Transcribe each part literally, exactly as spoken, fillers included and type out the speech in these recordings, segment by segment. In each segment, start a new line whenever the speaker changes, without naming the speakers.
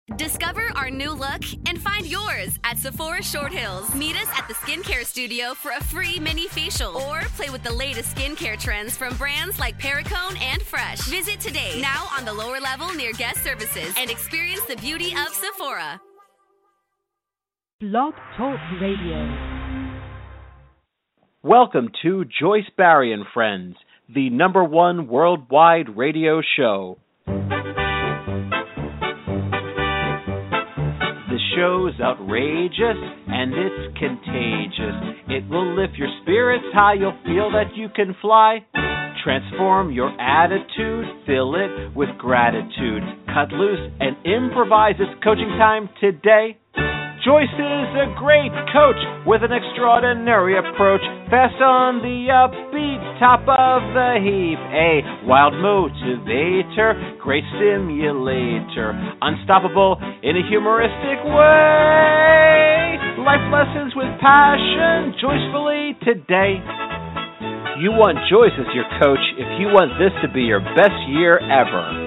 Discover our new look and find yours at Sephora Short Hills. Meet us at the skincare studio for a free mini facial or play with the latest skincare trends from brands like Perricone and Fresh. Visit today, now on the lower level near guest services, and experience the beauty of Sephora.
Blog Talk Radio.
Welcome to Joyce Barry and Friends, the number one worldwide radio show. The show's outrageous and it's contagious. It will lift your spirits high, you'll feel that you can fly. Transform your attitude, fill it with gratitude. Cut loose and improvise. It's coaching time today. Joyce is a great coach with an extraordinary approach. Fast on the upbeat, top of the heap. A wild motivator, great stimulator. Unstoppable in a humoristic way. Life lessons with passion, joyfully today. You want Joyce as your coach if you want this to be your best year ever.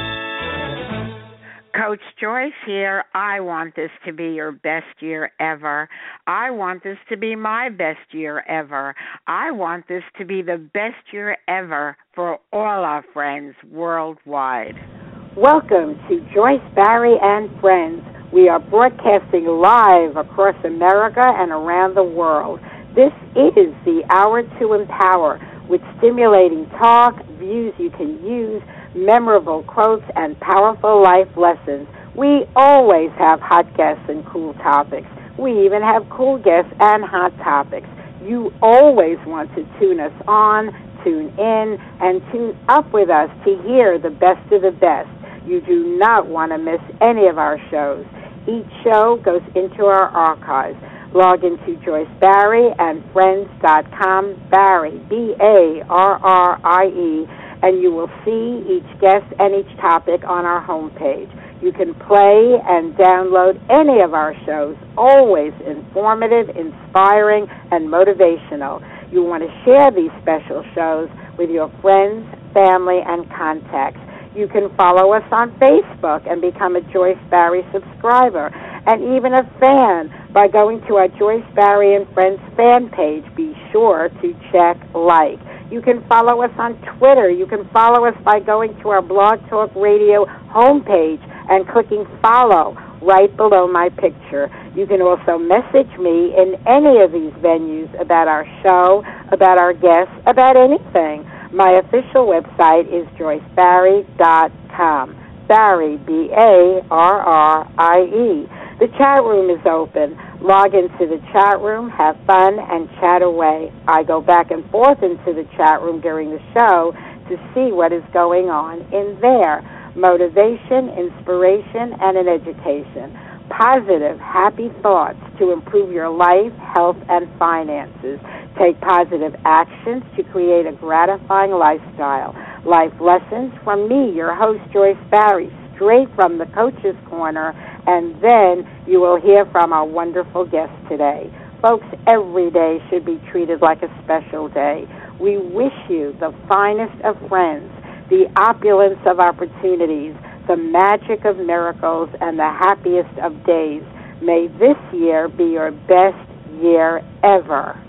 Coach Joyce here. I want this to be your best year ever. I want this to be my best year ever. I want this to be the best year ever for all our friends worldwide.
Welcome to Joyce Barry and Friends. We are broadcasting live across America and around the world. This is the Hour to Empower, with stimulating talk, views you can use, memorable quotes, and powerful life lessons. We always have hot guests and cool topics. We even have cool guests and hot topics. You always want to tune us on, tune in, and tune up with us to hear the best of the best. You do not want to miss any of our shows. Each show goes into our archives. Log into Joyce Barry and Friends dot com, Barry, B A R R I E, and you will see each guest and each topic on our homepage. You can play and download any of our shows, always informative, inspiring, and motivational. You want to share these special shows with your friends, family, and contacts. You can follow us on Facebook and become a Joyce Barry subscriber, and even a fan by going to our Joyce Barry and Friends fan page. Be sure to check like. You can follow us on Twitter. You can follow us by going to our Blog Talk Radio homepage and clicking follow right below my picture. You can also message me in any of these venues about our show, about our guests, about anything. My official website is joyce barry dot com. Barry, B A R R I E. The chat room is open. Log into the chat room, have fun, and chat away. I go back and forth into the chat room during the show to see what is going on in there. Motivation, inspiration, and an education. Positive, happy thoughts to improve your life, health, and finances. Take positive actions to create a gratifying lifestyle. Life lessons from me, your host, Joyce Barry, straight from the Coach's Corner, and then you will hear from our wonderful guest today. Folks, every day should be treated like a special day. We wish you the finest of friends, the opulence of opportunities, the magic of miracles, and the happiest of days. May this year be your best year ever.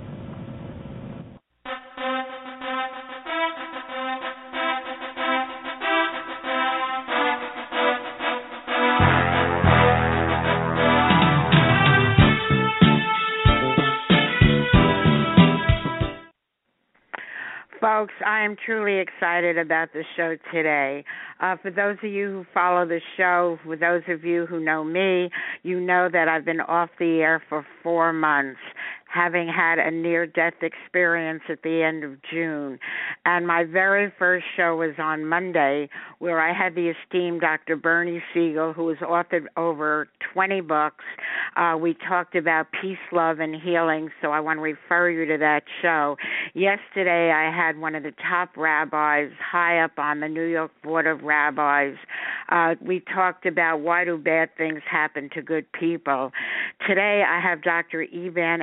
Folks, I am truly excited about the show today. Uh, for those of you who follow the show, for those of you who know me, you know that I've been off the air for four months, having had a near-death experience at the end of June. And my very first show was on Monday, where I had the esteemed Doctor Bernie Siegel, who has authored over twenty books. Uh, we talked about peace, love, and healing, so I want to refer you to that show. Yesterday, I had one of the top rabbis high up on the New York Board of Rabbis. Uh, we talked about why do bad things happen to good people. Today, I have Doctor Eban Alexander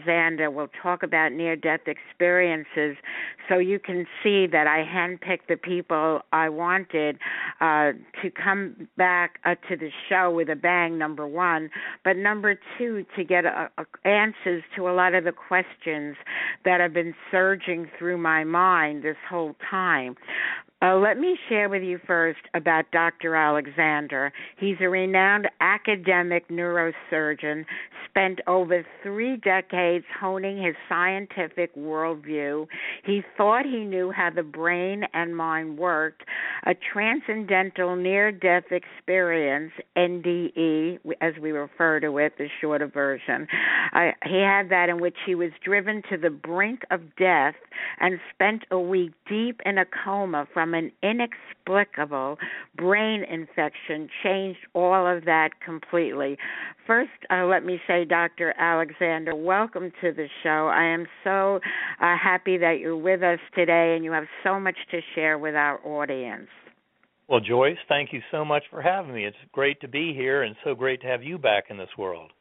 Alexander will talk about near-death experiences, so you can see that I handpicked the people I wanted uh, to come back uh, to the show with a bang, number one, but number two, to get uh, uh, answers to a lot of the questions that have been surging through my mind this whole time. Uh, let me share with you first about Doctor Alexander. He's a renowned academic neurosurgeon, spent over three decades honing his scientific worldview. He thought he knew how the brain and mind worked. A transcendental near-death experience, N D E, as we refer to it, the shorter version. Uh, he had that in which he was driven to the brink of death and spent a week deep in a coma from an inexplicable brain infection, changed all of that completely. First, uh, let me say, Doctor Alexander, welcome to the show. I am so uh, happy that you're with us today and you have so much to share with our audience.
Well, Joyce, thank you so much for having me. It's great to be here and so great to have you back in this world.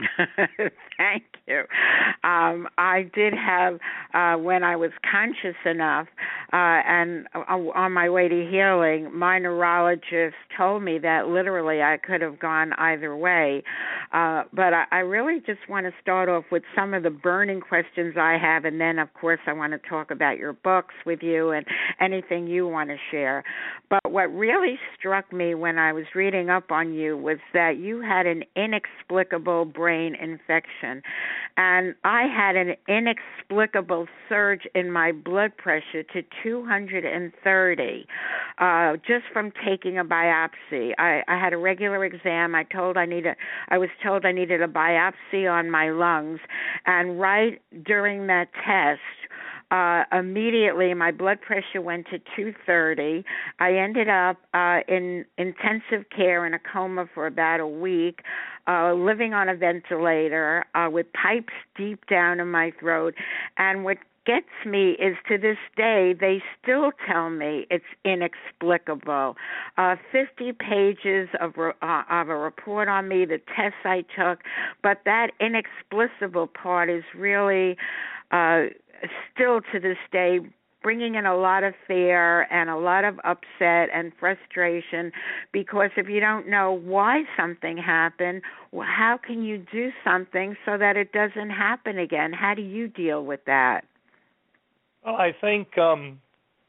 Thank you. Um, I did have, uh, when I was conscious enough, uh, and on my way to healing, my neurologist told me that literally I could have gone either way. Uh, but I, I really just want to start off with some of the burning questions I have, and then, of course, I want to talk about your books with you and anything you want to share. But what really struck me when I was reading up on you was that you had an inexplicable brain brain infection. And I had an inexplicable surge in my blood pressure to two hundred thirty uh, just from taking a biopsy. I, I had a regular exam. I told I needed, I was told I needed a biopsy on my lungs. And right during that test, Uh, immediately, my blood pressure went to two thirty. I ended up uh, in intensive care in a coma for about a week, uh, living on a ventilator uh, with pipes deep down in my throat. And what gets me is, to this day, they still tell me it's inexplicable. Uh, fifty pages of, uh, of a report on me, the tests I took, but that inexplicable part is really Uh, still to this day bringing in a lot of fear and a lot of upset and frustration, because if you don't know why something happened, well, how can you do something so that it doesn't happen again? How do you deal with that?
Well, I think, um,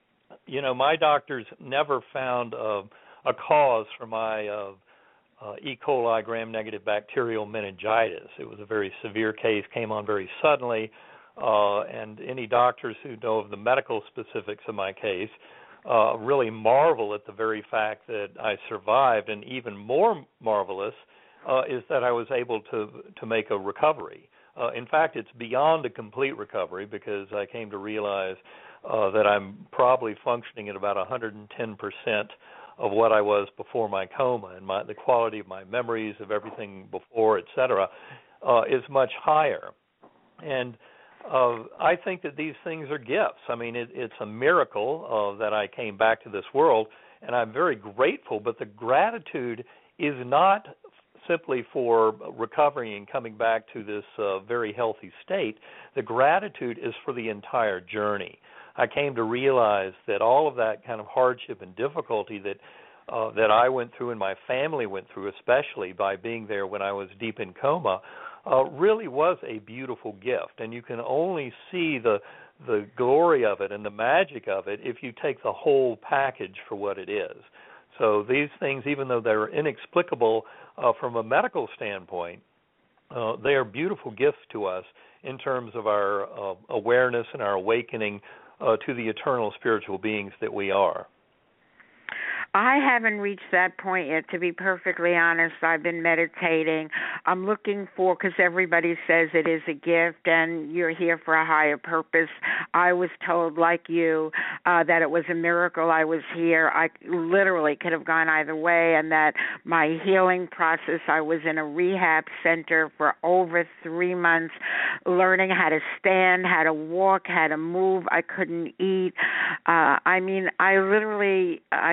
you know, my doctors never found uh, a cause for my uh, uh, E. coli gram-negative bacterial meningitis. It was a very severe case, came on very suddenly. Uh, and any doctors who know of the medical specifics of my case uh, really marvel at the very fact that I survived. And even more marvelous uh, is that I was able to to make a recovery. Uh, in fact, it's beyond a complete recovery, because I came to realize uh, that I'm probably functioning at about one hundred ten percent of what I was before my coma, and my, the quality of my memories of everything before, et cetera, uh, is much higher. And Uh, I think that these things are gifts. I mean, it, it's a miracle uh, that I came back to this world, and I'm very grateful, but the gratitude is not simply for recovering and coming back to this uh, very healthy state. The gratitude is for the entire journey. I came to realize that all of that kind of hardship and difficulty that uh, that I went through and my family went through, especially by being there when I was deep in coma, Uh, really was a beautiful gift, and you can only see the the glory of it and the magic of it if you take the whole package for what it is. So these things, even though they're inexplicable uh, from a medical standpoint, uh, they are beautiful gifts to us in terms of our uh, awareness and our awakening uh, to the eternal spiritual beings that we are.
I haven't reached that point yet, to be perfectly honest. I've been meditating. I'm looking for, because everybody says it is a gift and you're here for a higher purpose. I was told, like you, uh, that it was a miracle I was here. I literally could have gone either way, and that my healing process, I was in a rehab center for over three months, learning how to stand, how to walk, how to move. I couldn't eat. Uh, I mean, I literally, I shouldn't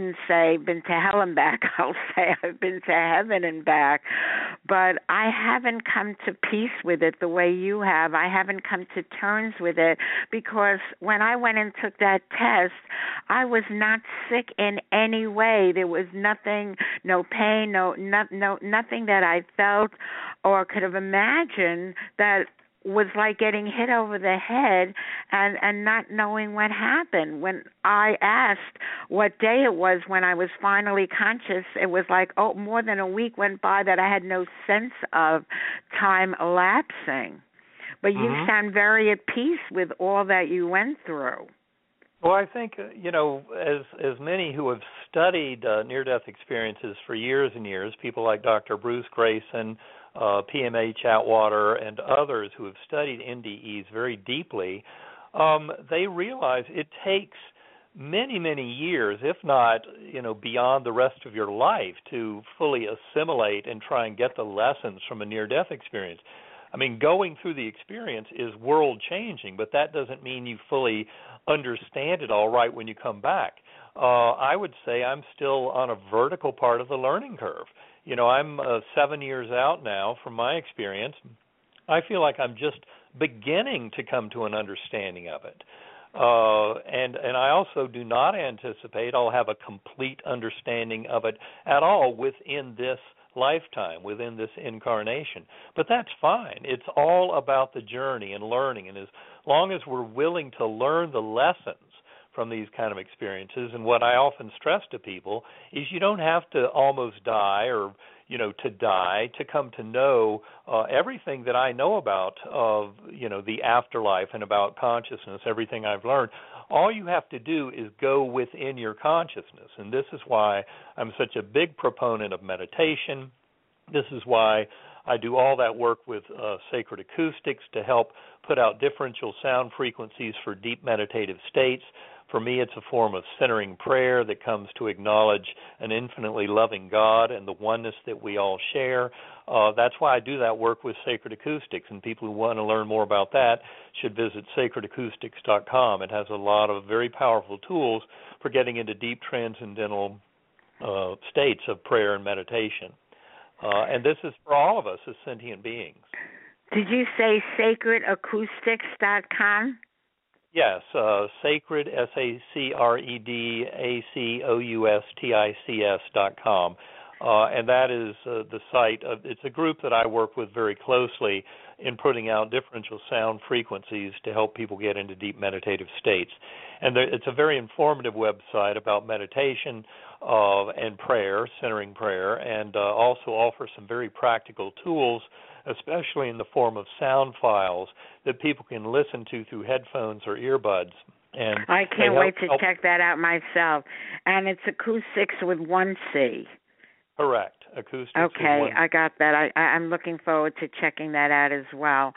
wouldn't say been to hell and back. I'll say I've been to heaven and back. But I haven't come to peace with it the way you have. I haven't come to terms with it because when I went and took that test, I was not sick in any way. There was nothing, no pain, no, no, no nothing that I felt or could have imagined that was like getting hit over the head and, and not knowing what happened. When I asked what day it was when I was finally conscious, it was like, oh, more than a week went by that I had no sense of time elapsing. But mm-hmm. you sound very at peace with all that you went through.
Well, I think, you know, as as many who have studied uh, near-death experiences for years and years, people like Doctor Bruce Grayson, uh, P M A Chatwater, and others who have studied N D Es very deeply, um, they realize it takes many, many years, if not, you know, beyond the rest of your life to fully assimilate and try and get the lessons from a near-death experience. I mean, going through the experience is world-changing, but that doesn't mean you fully understand it all right when you come back. Uh, I would say I'm still on a vertical part of the learning curve. You know, I'm uh, seven years out now from my experience. I feel like I'm just beginning to come to an understanding of it. Uh, and, and I also do not anticipate I'll have a complete understanding of it at all within this lifetime, within this incarnation. But that's fine. It's all about the journey and learning. And as long as we're willing to learn the lessons from these kind of experiences, and what I often stress to people is you don't have to almost die or, you know, to die to come to know uh, everything that I know about of, you know, the afterlife and about consciousness, everything I've learned. All you have to do is go within your consciousness, and this is why I'm such a big proponent of meditation. This is why I do all that work with uh, sacred acoustics to help put out differential sound frequencies for deep meditative states. For me, it's a form of centering prayer that comes to acknowledge an infinitely loving God and the oneness that we all share. Uh, that's why I do that work with Sacred Acoustics, and people who want to learn more about that should visit sacred acoustics dot com. It has a lot of very powerful tools for getting into deep transcendental uh, states of prayer and meditation. Uh, and this is for all of us as sentient beings.
Did you say sacred acoustics dot com?
Yes, uh, sacred, S A C R E D A C O U S T I C S dot com. Uh, and that is uh, the site. Of, it's a group that I work with very closely in putting out differential sound frequencies to help people get into deep meditative states. And there, it's a very informative website about meditation uh, and prayer, centering prayer, and uh, also offers some very practical tools, especially in the form of sound files that people can listen to through headphones or earbuds. And
I can't
help,
wait to
help.
check that out myself. And it's acoustics with one C.
Correct. Acoustics.
Okay,
with one
I got that. I, I'm looking forward to checking that out as well.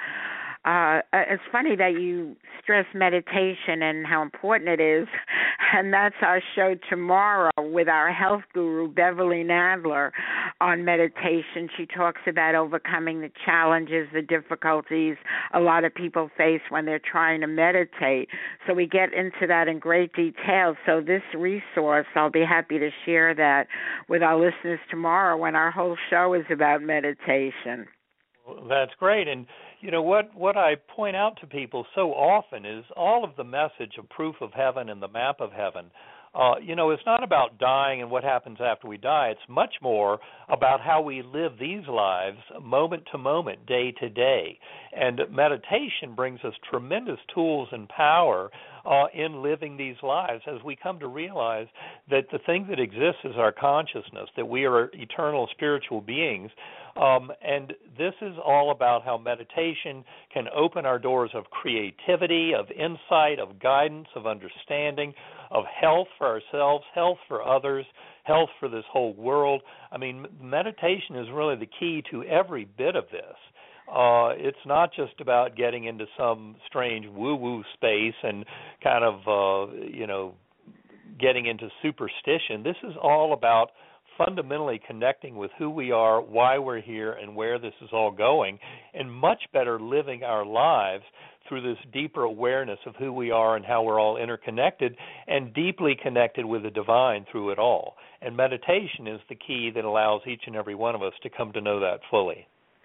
Uh, it's funny that you stress meditation and how important it is, and that's our show tomorrow with our health guru, Beverly Nadler, on meditation. She talks about overcoming the challenges, the difficulties a lot of people face when they're trying to meditate. So we get into that in great detail. So this resource, I'll be happy to share that with our listeners tomorrow when our whole show is about meditation.
Well, that's great. And you know, what, what I point out to people so often is all of the message of Proof of Heaven and the Map of Heaven. Uh, you know, it's not about dying and what happens after we die. It's much more about how we live these lives moment to moment, day to day. And meditation brings us tremendous tools and power uh, in living these lives as we come to realize that the thing that exists is our consciousness, that we are eternal spiritual beings. Um, and this is all about how meditation can open our doors of creativity, of insight, of guidance, of understanding, of health for ourselves, health for others, health for this whole world. I mean, meditation is really the key to every bit of this. Uh, it's not just about getting into some strange woo-woo space and kind of, uh, you know, getting into superstition. This is all about fundamentally connecting with who we are, why we're here, and where this is all going, and much better living our lives through this deeper awareness of who we are and how we're all interconnected and deeply connected with the divine through it all. And meditation is the key that allows each and every one of us to come to know that fully.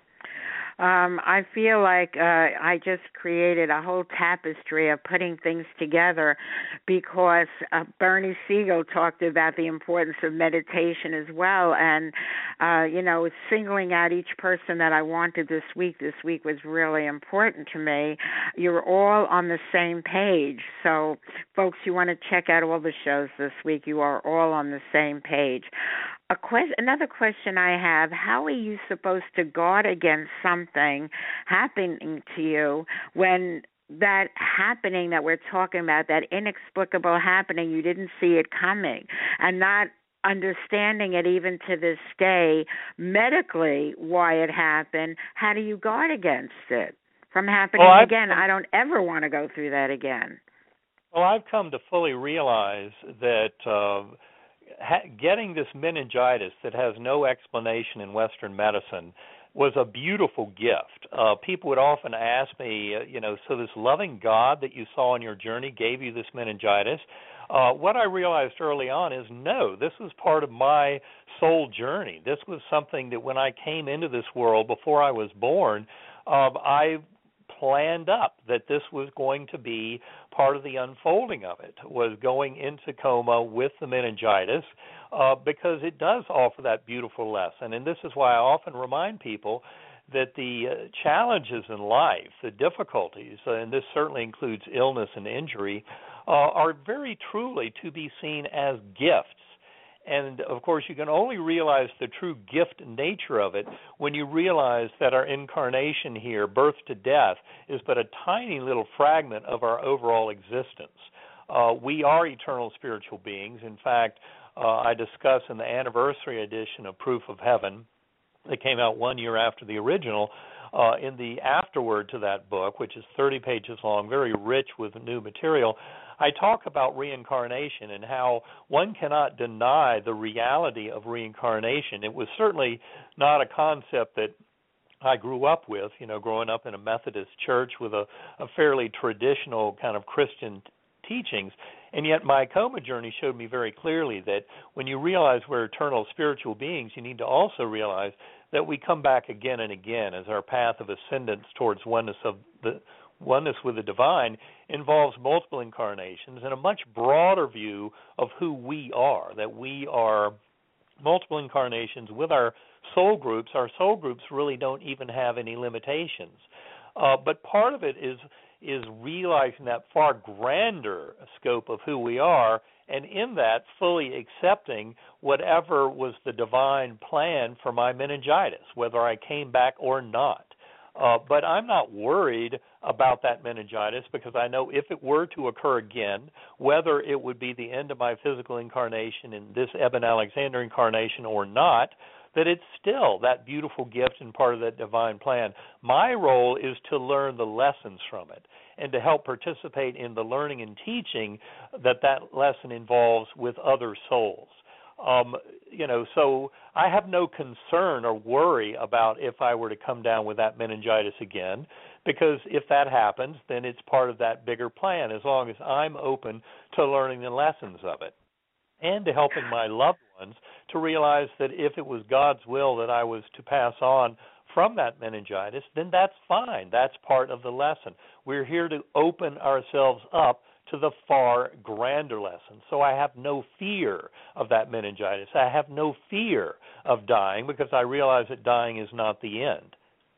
Um, I feel like uh, I just created a whole tapestry of putting things together because uh, Bernie Siegel talked about the importance of meditation as well. And, uh, you know, singling out each person that I wanted this week, this week was really important to me. You're all on the same page. So, folks, you want to check out all the shows this week. You are all on the same page. A question, another question I have, how are you supposed to guard against something happening to you when that happening that we're talking about, that inexplicable happening, you didn't see it coming, and not understanding it even to this day medically why it happened? How do you guard against it from happening
well,
again? I don't ever want to go through that again.
Well, I've come to fully realize that uh, Ha- getting this meningitis that has no explanation in Western medicine was a beautiful gift. Uh, people would often ask me, uh, you know, so this loving God that you saw on your journey gave you this meningitis. Uh, what I realized early on is, no, this was part of my soul journey. This was something that when I came into this world, before I was born, uh, I planned up that this was going to be part of the unfolding of it, was going into coma with the meningitis, uh, because it does offer that beautiful lesson. And this is why I often remind people that the uh, challenges in life, the difficulties, uh, and this certainly includes illness and injury, uh, are very truly to be seen as gifts. And, of course, you can only realize the true gift nature of it when you realize that our incarnation here, birth to death, is but a tiny little fragment of our overall existence. Uh, we are eternal spiritual beings. In fact, uh, I discuss in the anniversary edition of Proof of Heaven that came out one year after the original, uh, in the afterword to that book, which is thirty pages long, very rich with new material, I talk about reincarnation and how one cannot deny the reality of reincarnation. It was certainly not a concept that I grew up with, you know, growing up in a Methodist church with a, a fairly traditional kind of Christian t- teachings. And yet my coma journey showed me very clearly that when you realize we're eternal spiritual beings, you need to also realize that we come back again and again as our path of ascendance towards oneness of the oneness with the divine involves multiple incarnations and a much broader view of who we are, that we are multiple incarnations with our soul groups. Our soul groups really don't even have any limitations. Uh, but part of it is is realizing that far grander scope of who we are, and in that fully accepting whatever was the divine plan for my meningitis, whether I came back or not. Uh, but I'm not worried about that meningitis because I know if it were to occur again, whether it would be the end of my physical incarnation in this Eben Alexander incarnation or not, that it's still that beautiful gift and part of that divine plan. My role is to learn the lessons from it and to help participate in the learning and teaching that that lesson involves with other souls. Um, you know, so I have no concern or worry about if I were to come down with that meningitis again, because if that happens, then it's part of that bigger plan, as long as I'm open to learning the lessons of it and to helping my loved ones to realize that if it was God's will that I was to pass on from that meningitis, then that's fine. That's part of the lesson. We're here to open ourselves up to the far grander lesson. So I have no fear of that meningitis. I have no fear of dying because I realize that dying is not the end.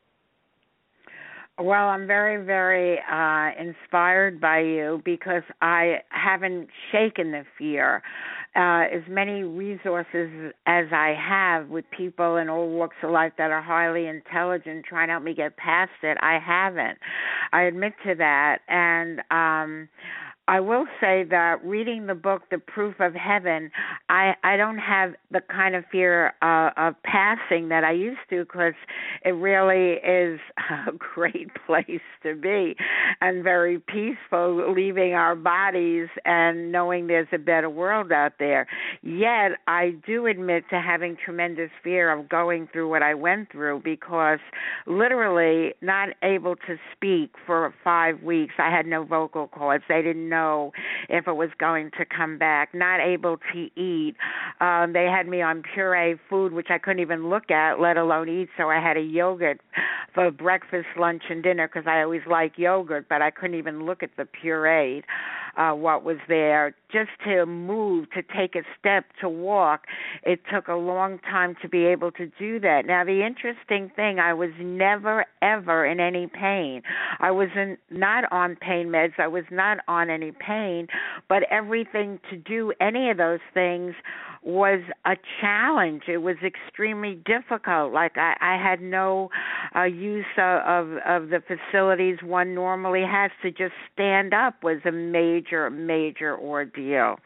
Well, I'm very, very uh, inspired by you because I haven't shaken the fear. Uh, as many resources as I have with people in all walks of life that are highly intelligent trying to help me get past it, I haven't. I admit to that. And um, I will say that reading the book, The Proof of Heaven, I, I don't have the kind of fear uh, of passing that I used to, because it really is a great place to be and very peaceful, leaving our bodies and knowing there's a better world out there. Yet I do admit to having tremendous fear of going through what I went through, because literally not able to speak for five weeks. I had no vocal cords. They didn't know know if it was going to come back, not able to eat. Um, they had me on puree food, which I couldn't even look at, let alone eat, so I had a yogurt for breakfast, lunch, and dinner, because I always like yogurt, but I couldn't even look at the pureed, uh, what was there. Just to move, to take a step, to walk, it took a long time to be able to do that. Now, the interesting thing, I was never, ever in any pain. I was in, not on pain meds. I was not on any pain, but everything to do any of those things was a challenge. It was extremely difficult. Like I, I had no uh, use of, of the facilities one normally has. To just stand up was a major, major ordeal.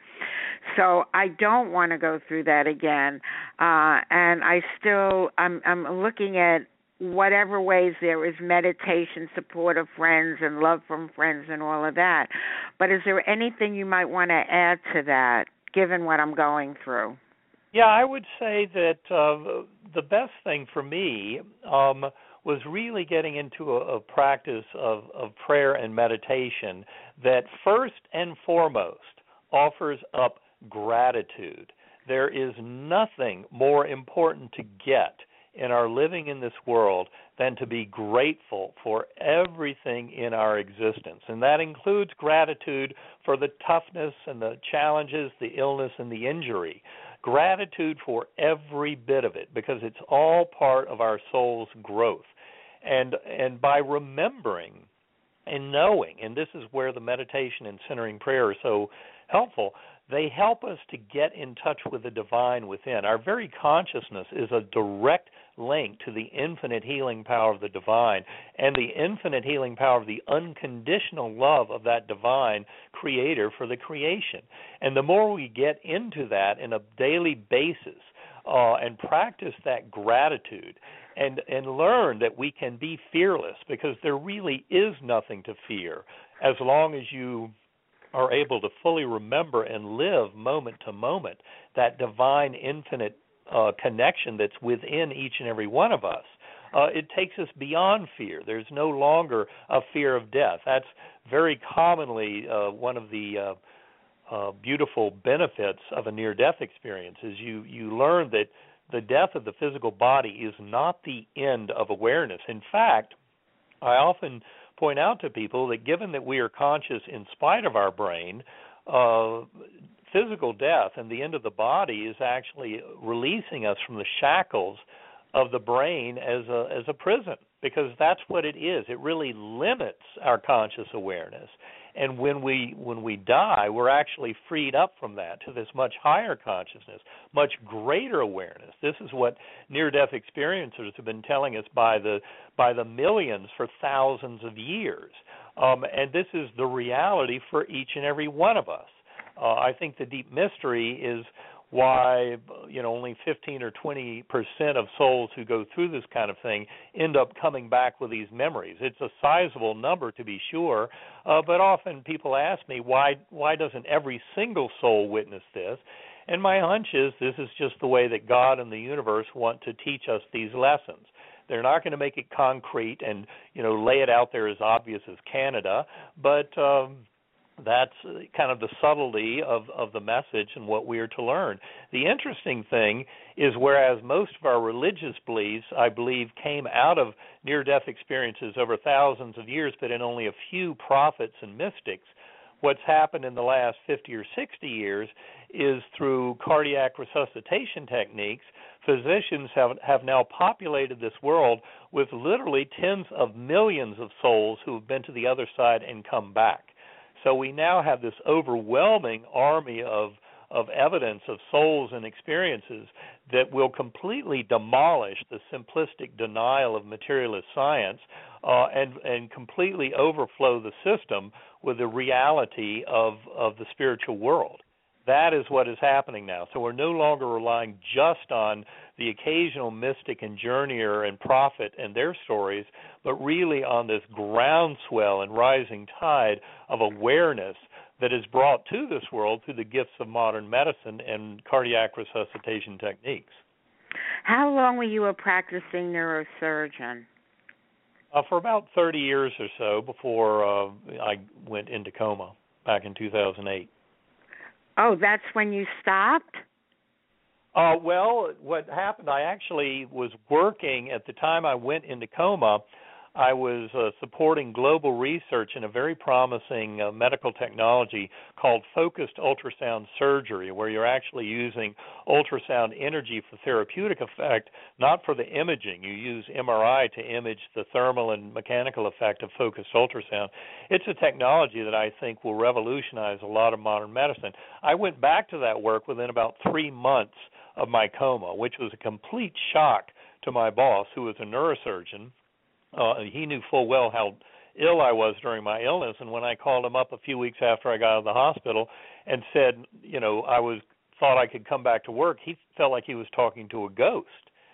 So I don't want to go through that again. Uh, and I still, I'm, I'm looking at whatever ways there is meditation, support of friends, and love from friends and all of that. But is there anything you might want to add to that, given what I'm going through?
Yeah, I would say that uh, the best thing for me um, was really getting into a, a practice of, of prayer and meditation that first and foremost offers up gratitude. There is nothing more important to get in our living in this world than to be grateful for everything in our existence. And that includes gratitude for the toughness and the challenges, the illness and the injury. Gratitude for every bit of it, because it's all part of our soul's growth. And and by remembering and knowing, and this is where the meditation and centering prayer are so helpful, they help us to get in touch with the divine within. Our very consciousness is a direct link to the infinite healing power of the divine and the infinite healing power of the unconditional love of that divine creator for the creation. And the more we get into that in a daily basis uh, and practice that gratitude and, and learn that we can be fearless, because there really is nothing to fear as long as you are able to fully remember and live moment to moment that divine infinite uh, connection that's within each and every one of us. Uh, it takes us beyond fear. There's no longer a fear of death. That's very commonly uh, one of the uh, uh, beautiful benefits of a near-death experience, is you, you learn that the death of the physical body is not the end of awareness. In fact, I often point out to people that given that we are conscious in spite of our brain, uh, physical death and the end of the body is actually releasing us from the shackles of the brain as a as a prison, because that's what it is. It really limits our conscious awareness. And when we when we die, we're actually freed up from that to this much higher consciousness, much greater awareness. This is what near-death experiencers have been telling us by the by the millions for thousands of years. Um, and this is the reality for each and every one of us. Uh, I think the deep mystery is why, you know, only fifteen or twenty percent of souls who go through this kind of thing end up coming back with these memories. It's a sizable number, to be sure, uh, but often people ask me, why why doesn't every single soul witness this? And my hunch is this is just the way that God and the universe want to teach us these lessons. They're not going to make it concrete and, you know, lay it out there as obvious as Canada, but um, that's kind of the subtlety of, of the message and what we are to learn. The interesting thing is, whereas most of our religious beliefs, I believe, came out of near-death experiences over thousands of years, but in only a few prophets and mystics, what's happened in the last fifty or sixty years is through cardiac resuscitation techniques, physicians have, have now populated this world with literally tens of millions of souls who have been to the other side and come back. So we now have this overwhelming army of, of evidence of souls and experiences that will completely demolish the simplistic denial of materialist science uh, and, and completely overflow the system with the reality of, of the spiritual world. That is what is happening now. So we're no longer relying just on the occasional mystic and journeyer and prophet and their stories, but really on this groundswell and rising tide of awareness that is brought to this world through the gifts of modern medicine and cardiac resuscitation techniques.
How long were you a practicing neurosurgeon?
Uh, for about thirty years or so before uh, I went into coma back in two thousand eight.
Oh, that's when you stopped?
Uh, well, what happened, I actually was working at the time I went into coma. I was uh, supporting global research in a very promising uh, medical technology called focused ultrasound surgery, where you're actually using ultrasound energy for therapeutic effect, not for the imaging. You use M R I to image the thermal and mechanical effect of focused ultrasound. It's a technology that I think will revolutionize a lot of modern medicine. I went back to that work within about three months of my coma, which was a complete shock to my boss, who was a neurosurgeon. Uh, he knew full well how ill I was during my illness, and when I called him up a few weeks after I got out of the hospital and said, you know, I was thought I could come back to work, he felt like he was talking to a ghost.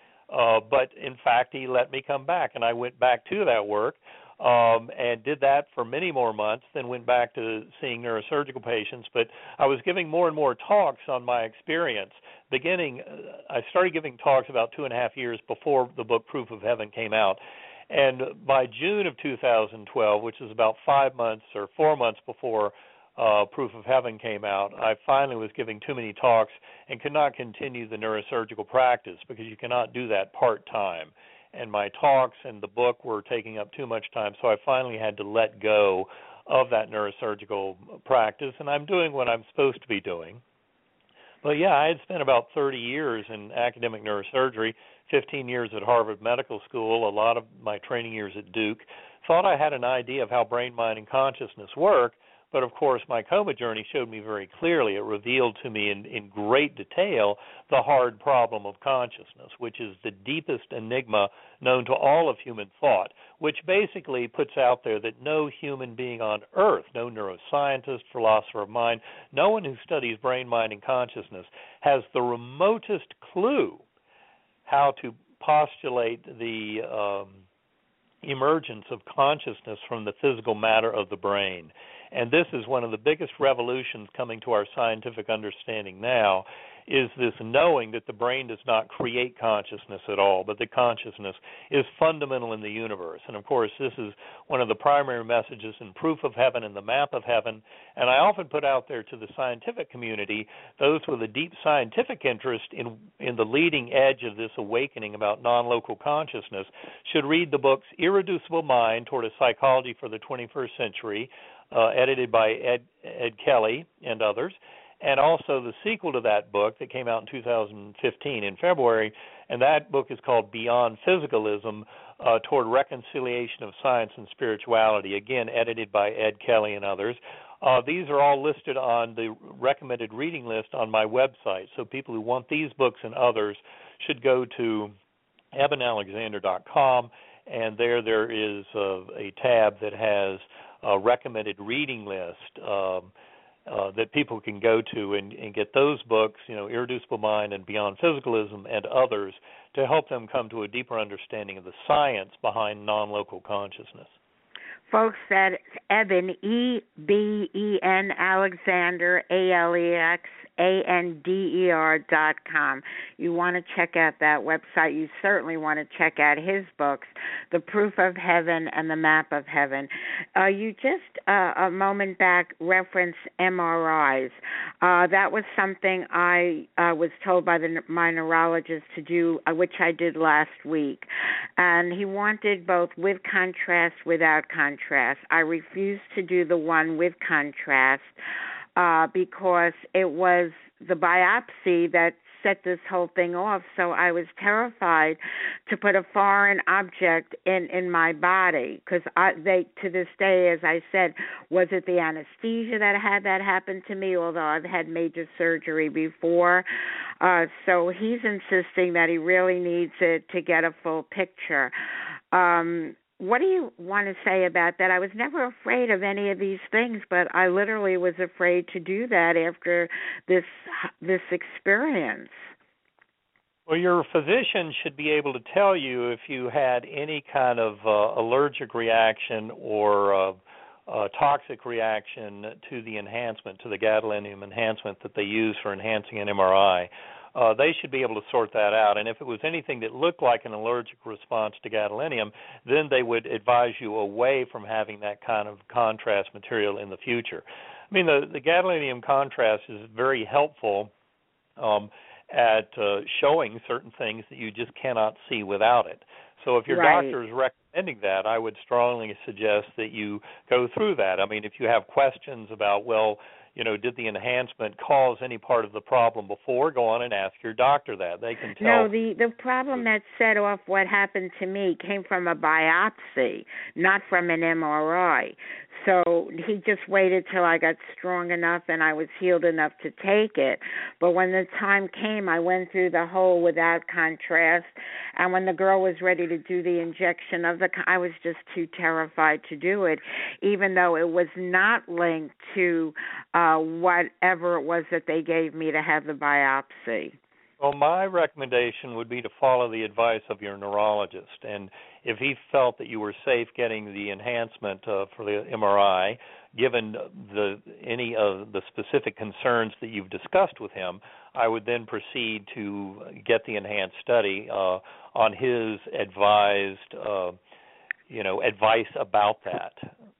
Uh, but in fact, he let me come back, and I went back to that work um, and did that for many more months, then went back to seeing neurosurgical patients. But I was giving more and more talks on my experience. Beginning, uh, I started giving talks about two and a half years before the book Proof of Heaven came out. And by June of two thousand twelve, which is about five months or four months before uh, Proof of Heaven came out, I finally was giving too many talks and could not continue the neurosurgical practice because you cannot do that part-time. And my talks and the book were taking up too much time, so I finally had to let go of that neurosurgical practice, and I'm doing what I'm supposed to be doing. But, yeah, I had spent about thirty years in academic neurosurgery, fifteen years at Harvard Medical School, a lot of my training years at Duke. Thought I had an idea of how brain, mind, and consciousness work, but, of course, my coma journey showed me very clearly. It revealed to me in, in great detail the hard problem of consciousness, which is the deepest enigma known to all of human thought, which basically puts out there that no human being on earth, no neuroscientist, philosopher of mind, no one who studies brain, mind, and consciousness has the remotest clue how to postulate the um, emergence of consciousness from the physical matter of the brain. And this is one of the biggest revolutions coming to our scientific understanding now, is this knowing that the brain does not create consciousness at all, but that consciousness is fundamental in the universe. And, of course, this is one of the primary messages in Proof of Heaven and the Map of Heaven. And I often put out there to the scientific community, those with a deep scientific interest in, in the leading edge of this awakening about non-local consciousness should read the books Irreducible Mind Toward a Psychology for the twenty-first Century, uh, edited by Ed, Ed Kelly and others, and also the sequel to that book that came out in two thousand fifteen in February, and that book is called Beyond Physicalism, uh, Toward Reconciliation of Science and Spirituality, again edited by Ed Kelly and others. Uh, these are all listed on the recommended reading list on my website, so people who want these books and others should go to eben alexander dot com, and there there is uh, a tab that has a recommended reading list um, Uh, that people can go to and, and get those books, you know, Irreducible Mind and Beyond Physicalism and others, to help them come to a deeper understanding of the science behind non-local consciousness.
Folks, that's Eben, E B E N, Alexander, A L E X A N D E R dot com. You want to check out that website. You certainly want to check out his books, The Proof of Heaven and The Map of Heaven. Uh, you just, uh, a moment back, referenced M R Is. Uh, that was something I uh, was told by the, my neurologist to do, uh, which I did last week. And he wanted both with contrast, without contrast. I refused to do the one with contrast uh, because it was the biopsy that set this whole thing off. So I was terrified to put a foreign object in, in my body because I, they, to this day, as I said, was it the anesthesia that had that happen to me, although I've had major surgery before. Uh, so he's insisting that he really needs it to get a full picture. Um, what do you want to say about that? I was never afraid of any of these things, but I literally was afraid to do that after this this experience.
Well, your physician should be able to tell you if you had any kind of uh, allergic reaction or uh, uh, toxic reaction to the enhancement, to the gadolinium enhancement that they use for enhancing an M R I. Uh, they should be able to sort that out. And if it was anything that looked like an allergic response to gadolinium, then they would advise you away from having that kind of contrast material in the future. I mean, the, the gadolinium contrast is very helpful um, at uh, showing certain things that you just cannot see without it. So if your
right.
doctor is recommending that, I would strongly suggest that you go through that. I mean, if you have questions about, well, you know, did the enhancement cause any part of the problem before? Go on and ask your doctor that. They can tell.
No, the, the problem that set off what happened to me came from a biopsy, not from an M R I. So he just waited till I got strong enough and I was healed enough to take it. But when the time came, I went through the whole without contrast. And when the girl was ready to do the injection of the, I was just too terrified to do it, even though it was not linked to uh, whatever it was that they gave me to have the biopsy.
Well, my recommendation would be to follow the advice of your neurologist. And if he felt that you were safe getting the enhancement uh, for the M R I, given the any of the specific concerns that you've discussed with him, I would then proceed to get the enhanced study uh, on his advised, uh, you know, advice about that.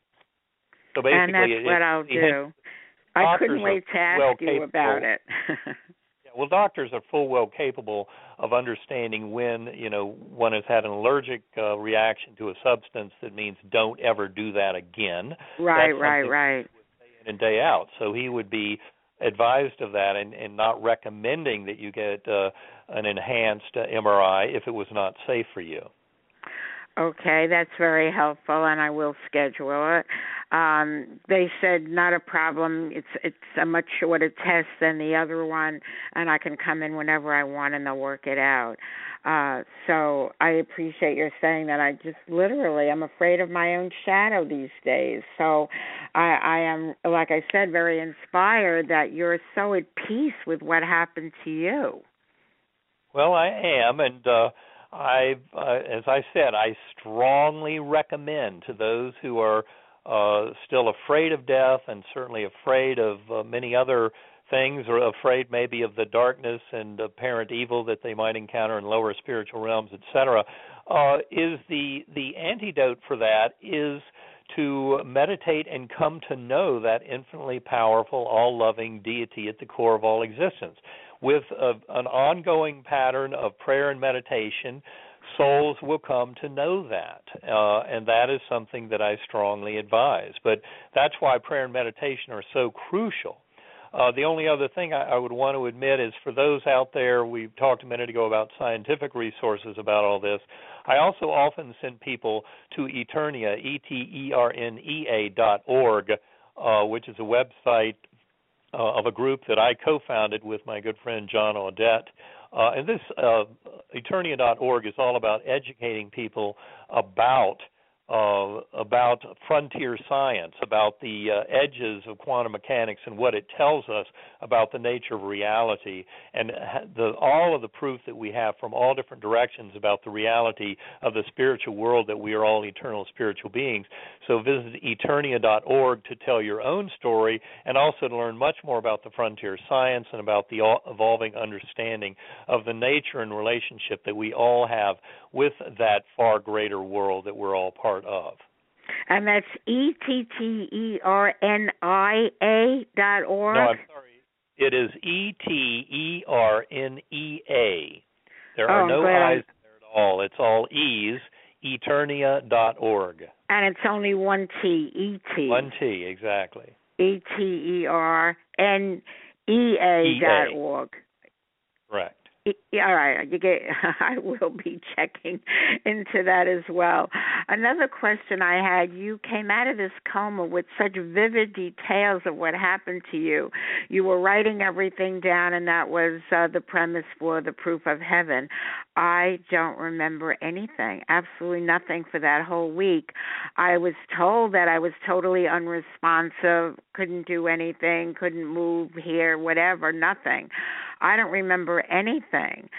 So basically,
and that's
it,
what I'll do. I couldn't wait to ask
well
you about it.
Well, doctors are full well capable of understanding when, you know, one has had an allergic uh, reaction to a substance that means don't ever do that again.
Right,
That's
right, right.
Day in and day out. So he would be advised of that and, and not recommending that you get uh, an enhanced uh, M R I if it was not safe for you.
Okay, that's very helpful, and I will schedule it. Um, they said not a problem. It's it's a much shorter test than the other one, and I can come in whenever I want, and they'll work it out. Uh, so I appreciate your saying that. I just literally, I'm afraid of my own shadow these days. So I, I am, like I said, very inspired that you're so at peace with what happened to you.
Well, I am, and uh, I, uh, as I said, I strongly recommend to those who are uh, still afraid of death and certainly afraid of uh, many other things, or afraid maybe of the darkness and apparent evil that they might encounter in lower spiritual realms, et cetera, uh, is the the antidote for that is to meditate and come to know that infinitely powerful, all-loving deity at the core of all existence. With a, an ongoing pattern of prayer and meditation, souls will come to know that, uh, and that is something that I strongly advise. But that's why prayer and meditation are so crucial. Uh, the only other thing I, I would want to admit is for those out there, we talked a minute ago about scientific resources about all this. I also often send people to Eternia, E T E R N E A dot org, uh, which is a website uh, of a group that I co-founded with my good friend John Audette. Uh, and this uh, Eternia dot org is all about educating people about Uh, about frontier science, about the uh, edges of quantum mechanics and what it tells us about the nature of reality, and the, all of the proof that we have from all different directions about the reality of the spiritual world, that we are all eternal spiritual beings. So visit Eternia dot org to tell your own story and also to learn much more about the frontier science and about the evolving understanding of the nature and relationship that we all have with that far greater world that we're all part of.
And that's E T T E R N I A dot org?
No, I'm sorry. It is E T E R N E A. There are
oh,
no
I's
there at all. It's all E's, Eternia dot org.
And it's only one T, E T.
One T, exactly.
E T E R N E A dot org.
Correct.
Yeah, all right, you get. I will be checking into that as well. Another question I had: you came out of this coma with such vivid details of what happened to you. You were writing everything down, and that was uh, the premise for the Proof of Heaven. I don't remember anything, absolutely nothing for that whole week. I was told that I was totally unresponsive, couldn't do anything, couldn't move here, whatever, nothing. I don't remember anything.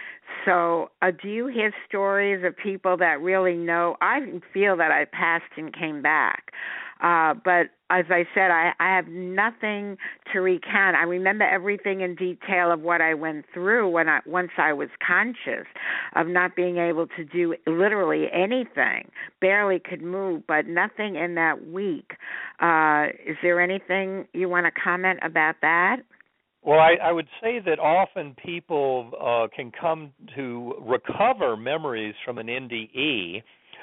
So uh, do you hear stories of people that really know? I feel that I passed and came back. Uh, but as I said, I, I have nothing to recount. I remember everything in detail of what I went through when I once I was conscious, of not being able to do literally anything, barely could move, but nothing in that week. Uh, is there anything you want to comment about that?
Well, I, I would say that often people uh, can come to recover memories from an N D E,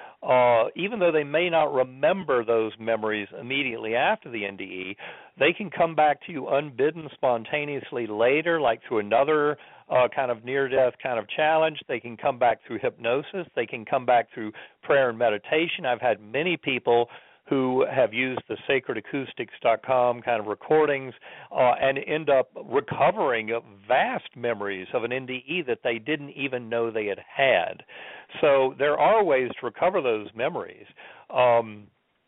uh, even though they may not remember those memories immediately after the N D E. They can come back to you unbidden spontaneously later, like through another uh, kind of near-death kind of challenge. They can come back through hypnosis. They can come back through prayer and meditation. I've had many people who have used the sacred acoustics dot com kind of recordings uh, and end up recovering vast memories of an N D E that they didn't even know they had had. So there are ways to recover those memories. Um,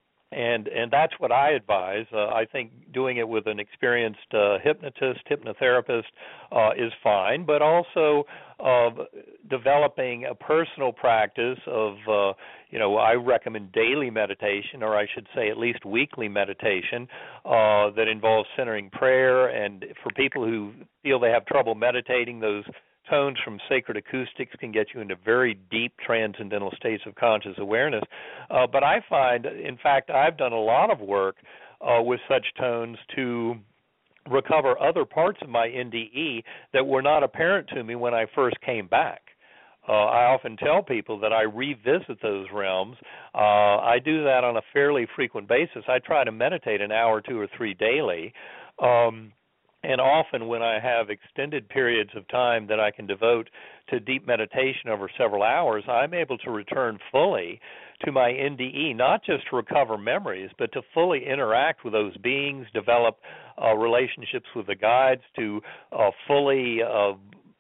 And and that's what I advise. Uh, I think doing it with an experienced uh, hypnotist, hypnotherapist uh, is fine, but also uh, developing a personal practice of, uh, you know, I recommend daily meditation, or I should say at least weekly meditation, uh, that involves centering prayer. And for people who feel they have trouble meditating, those tones from sacred acoustics can get you into very deep transcendental states of conscious awareness. Uh, but I find, in fact, I've done a lot of work uh, with such tones to recover other parts of my N D E that were not apparent to me when I first came back. Uh, I often tell people that I revisit those realms. Uh, I do that on a fairly frequent basis. I try to meditate an hour, two or three daily. Um, And often when I have extended periods of time that I can devote to deep meditation over several hours, I'm able to return fully to my N D E, not just to recover memories, but to fully interact with those beings, develop uh, relationships with the guides, to uh, fully uh,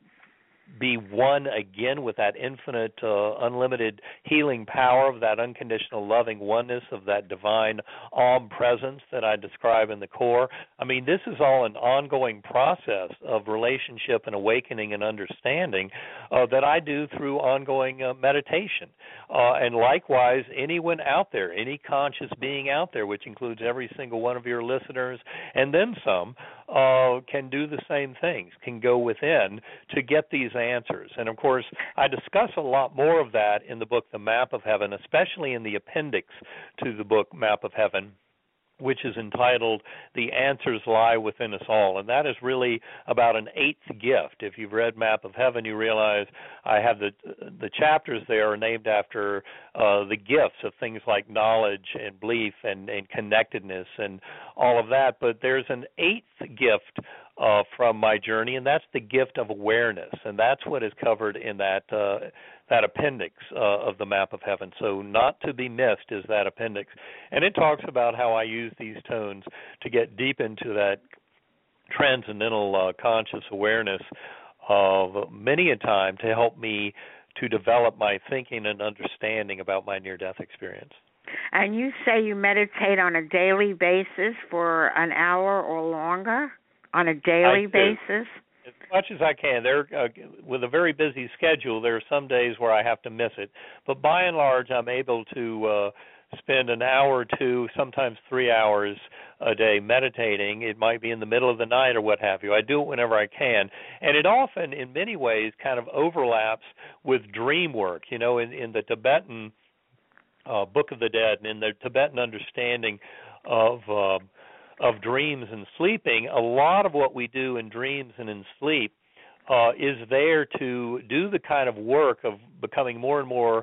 be one again with that infinite, uh, unlimited healing power of that unconditional loving oneness of that divine Om presence that I describe in the core. I mean, this is all an ongoing process of relationship and awakening and understanding uh, that I do through ongoing uh, meditation. Uh, and likewise, anyone out there, any conscious being out there, which includes every single one of your listeners and then some, uh, can do the same things, can go within to get these answers. And, of course, I discuss a lot more of that in the book, The Map of Heaven, especially in the appendix to the book, Map of Heaven, which is entitled The Answers Lie Within Us All. And that is really about an eighth gift. If you've read Map of Heaven, you realize I have the the chapters there are named after uh, the gifts of things like knowledge and belief and, and connectedness and all of that. But there's an eighth gift uh, from my journey, and that's the gift of awareness. And that's what is covered in that uh, that appendix uh, of the Map of Heaven. So not to be missed is that appendix. And it talks about how I use these tones to get deep into that transcendental uh, conscious awareness of many a time to help me to develop my thinking and understanding about my near-death experience.
And you say you meditate on a daily basis for an hour or longer? On a daily basis?
As much as I can. There, uh, with a very busy schedule, there are some days where I have to miss it. But by and large, I'm able to uh, spend an hour or two, sometimes three hours a day meditating. It might be in the middle of the night or what have you. I do it whenever I can. And it often, in many ways, kind of overlaps with dream work. You know, in, in the Tibetan uh, Book of the Dead and in the Tibetan understanding of uh, of dreams and sleeping, a lot of what we do in dreams and in sleep uh, is there to do the kind of work of becoming more and more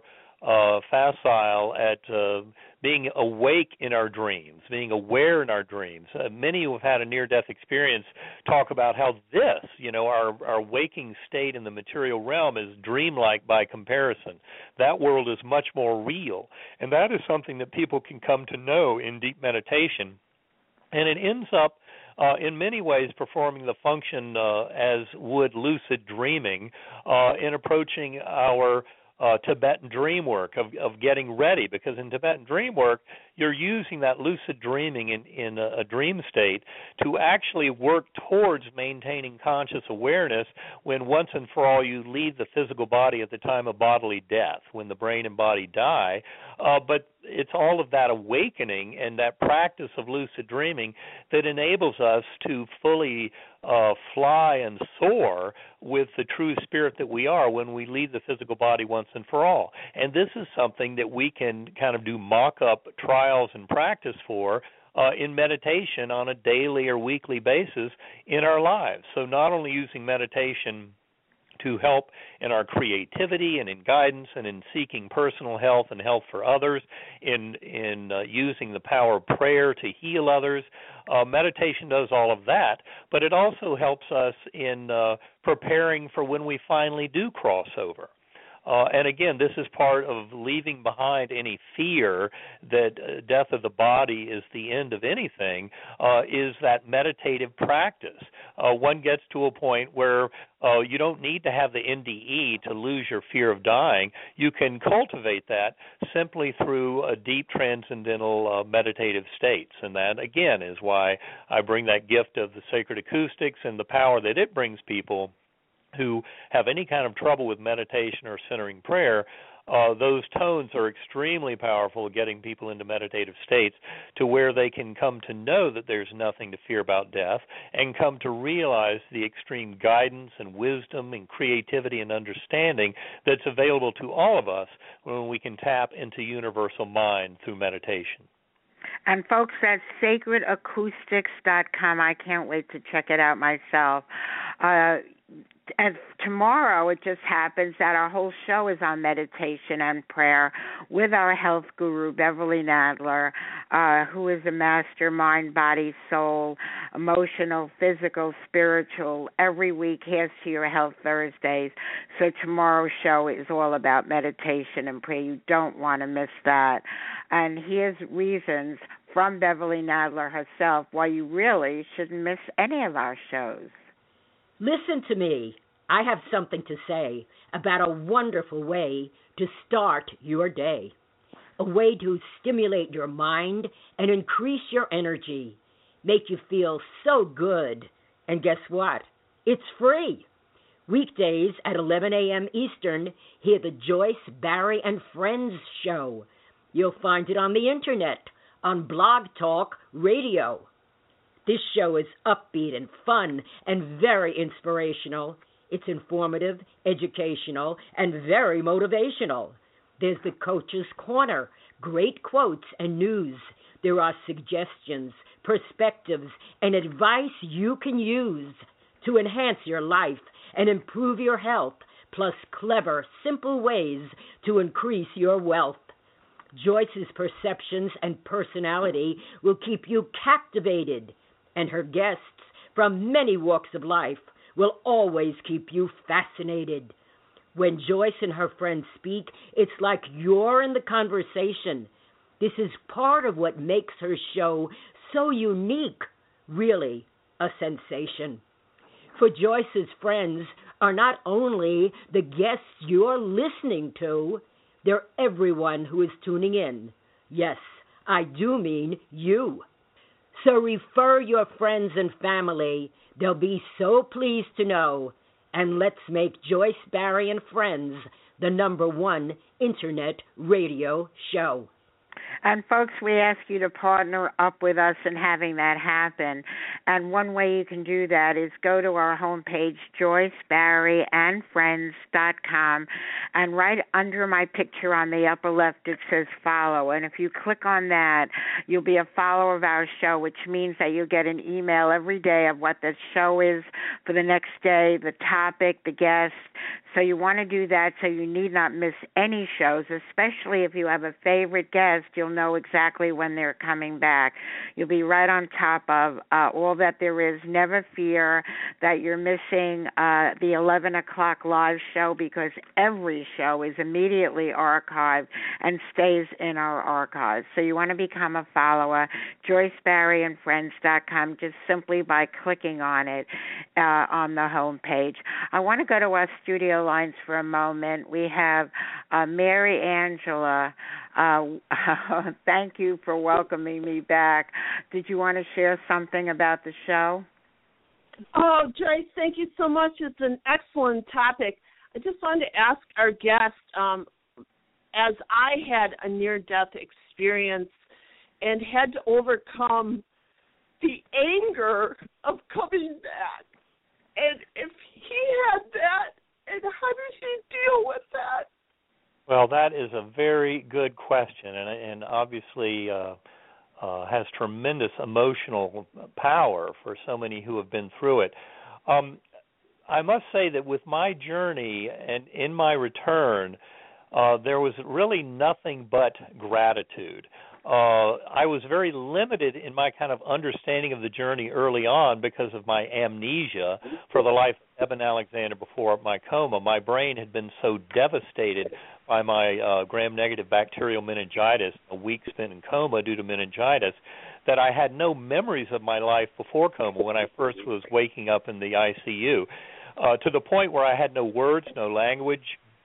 uh, facile at uh, being awake in our dreams, being aware in our dreams. Uh, many who have had a near-death experience talk about how this, you know, our, our waking state in the material realm is dreamlike by comparison. That world is much more real, and that is something that people can come to know in deep meditation. And it ends up, uh, in many ways, performing the function uh, as would lucid dreaming uh, in approaching our Uh, Tibetan dream work of, of getting ready, because in Tibetan dream work, you're using that lucid dreaming in, in a, a dream state to actually work towards maintaining conscious awareness when once and for all you leave the physical body at the time of bodily death, when the brain and body die. Uh, but it's all of that awakening and that practice of lucid dreaming that enables us to fully uh, fly and soar with the true spirit that we are when we leave the physical body once and for all. And this is something that we can kind of do mock-up trials and practice for uh, in meditation on a daily or weekly basis in our lives. So not only using meditation to help in our creativity and in guidance and in seeking personal health and health for others, in in uh, using the power of prayer to heal others. Uh, meditation does all of that, but it also helps us in uh, preparing for when we finally do cross over. Uh, and again, this is part of leaving behind any fear that uh, death of the body is the end of anything, uh, is that meditative practice. Uh, one gets to a point where uh, you don't need to have the N D E to lose your fear of dying. You can cultivate that simply through a deep transcendental uh, meditative states. And that, again, is why I bring that gift of the sacred acoustics and the power that it brings people who have any kind of trouble with meditation or centering prayer. Uh, those tones are extremely powerful, getting people into meditative states to where they can come to know that there's nothing to fear about death and come to realize the extreme guidance and wisdom and creativity and understanding that's available to all of us when we can tap into universal mind through meditation.
And folks, that's sacred acoustics dot com. I can't wait to check it out myself. Uh, And tomorrow, it just happens that our whole show is on meditation and prayer with our health guru, Beverly Nadler, uh, who is a master mind, body, soul, emotional, physical, spiritual. Every week, here's to your health Thursdays. So tomorrow's show is all about meditation and prayer. You don't want to miss that. And here's reasons from Beverly Nadler herself why you really shouldn't miss any of our shows.
Listen to me. I have something to say about a wonderful way to start your day, a way to stimulate your mind and increase your energy, make you feel so good. And guess what? It's free. Weekdays at eleven a.m. Eastern, hear the Joyce, Barry, and Friends show. You'll find it on the Internet, on Blog Talk Radio. This show is upbeat and fun and very inspirational. It's informative, educational, and very motivational. There's the Coach's Corner, great quotes and news. There are suggestions, perspectives, and advice you can use to enhance your life and improve your health, plus clever, simple ways to increase your wealth. Joyce's perceptions and personality will keep you captivated, and her guests from many walks of life will always keep you fascinated. When Joyce and her friends speak, it's like you're in the conversation. This is part of what makes her show so unique, really a sensation. For Joyce's friends are not only the guests you're listening to, they're everyone who is tuning in. Yes, I do mean you. So refer your friends and family. They'll be so pleased to know. And let's make Joyce, Barry, and Friends the number one Internet radio show.
And folks, we ask you to partner up with us in having that happen. And one way you can do that is go to our homepage, joyce barry and friends dot com, and right under my picture on the upper left it says follow. And if you click on that, you'll be a follower of our show, which means that you'll get an email every day of what the show is for the next day, the topic, the guest. So you want to do that so you need not miss any shows, especially if you have a favorite guest. You'll know exactly when they're coming back. You'll be right on top of uh, all that there is. Never fear that you're missing uh, the eleven o'clock live show, because every show is immediately archived and stays in our archives. So you want to become a follower, joyce barry and friends dot com, just simply by clicking on it uh, on the home page. I want to go to our studio lines for a moment. We have uh, Mary Angela. Uh, thank you for welcoming me back. Did you want to share something about the show?
Oh, Joyce, thank you so much. It's an excellent topic. I just wanted to ask our guest, um, as I had a near-death experience and had to overcome the anger of coming back, and if he had that, and how did he deal with that?
Well, that is a very good question, and, and obviously uh, uh, has tremendous emotional power for so many who have been through it. Um, I must say that with my journey and in my return, uh, there was really nothing but gratitude. Uh, I was very limited in my kind of understanding of the journey early on because of my amnesia for the life of Eben Alexander before my coma. My brain had been so devastated by my uh, gram-negative bacterial meningitis, a week spent in coma due to meningitis, that I had no memories of my life before coma when I first was waking up in the I C U, uh, to the point where I had no words, no language,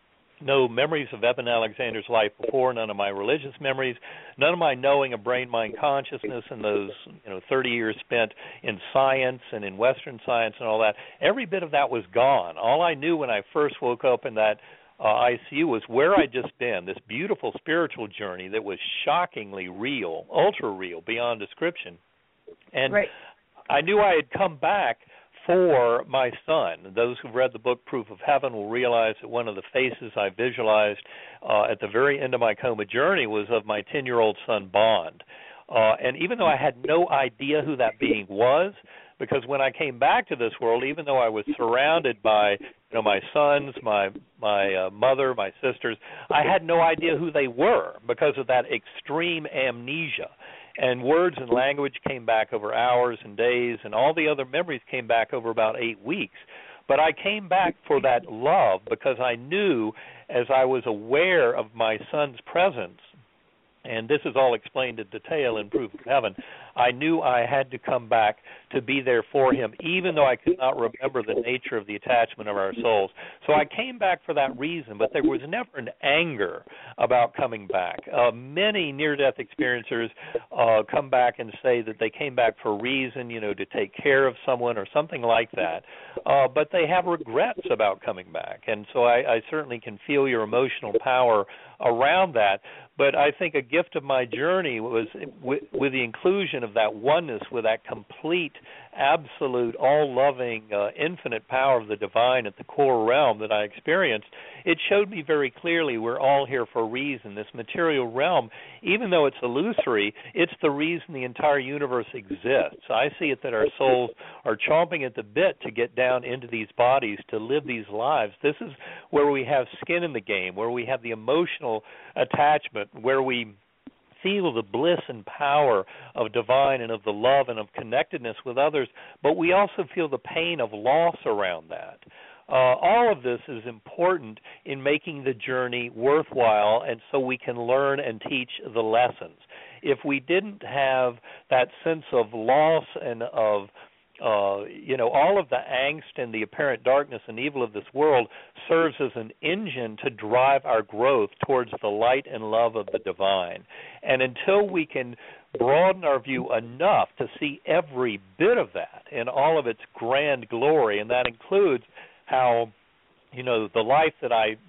no memories of Eben Alexander's life before, none of my religious memories, none of my knowing of brain-mind consciousness and those you know thirty years spent in science and in Western science and all that. Every bit of that was gone. All I knew when I first woke up in that uh, I C U was where I'd just been, this beautiful spiritual journey that was shockingly real, ultra-real, beyond description. And right. I knew I had come back for my son. Those who've read the book Proof of Heaven will realize that one of the faces I visualized uh, at the very end of my coma journey was of my ten-year-old son, Bond. Uh, and even though I had no idea who that being was, because when I came back to this world, even though I was surrounded by you know, my sons, my my uh, mother, my sisters, I had no idea who they were because of that extreme amnesia. And words and language came back over hours and days, and all the other memories came back over about eight weeks. But I came back for that love because I knew, as I was aware of my son's presence, and this is all explained in detail in Proof of Heaven, I knew I had to come back to be there for him, even though I could not remember the nature of the attachment of our souls. So I came back for that reason, but there was never an anger about coming back. Uh, many near-death experiencers uh, come back and say that they came back for a reason, you know, to take care of someone or something like that, uh, but they have regrets about coming back. And so I, I certainly can feel your emotional power around that. But I think a gift of my journey was with, with the inclusion of that oneness, with that complete, absolute, all-loving, uh, infinite power of the divine at the core realm that I experienced. It showed me very clearly we're all here for a reason. This material realm, even though it's illusory, it's the reason the entire universe exists. I see it that our souls are chomping at the bit to get down into these bodies, to live these lives. This is where we have skin in the game, where we have the emotional attachment, where we feel the bliss and power of divine and of the love and of connectedness with others, but we also feel the pain of loss around that. Uh, all of this is important in making the journey worthwhile, and so we can learn and teach the lessons. If we didn't have that sense of loss and of Uh, you know, all of the angst and the apparent darkness and evil of this world serves as an engine to drive our growth towards the light and love of the divine. And until we can broaden our view enough to see every bit of that in all of its grand glory, and that includes how, you know, the life that I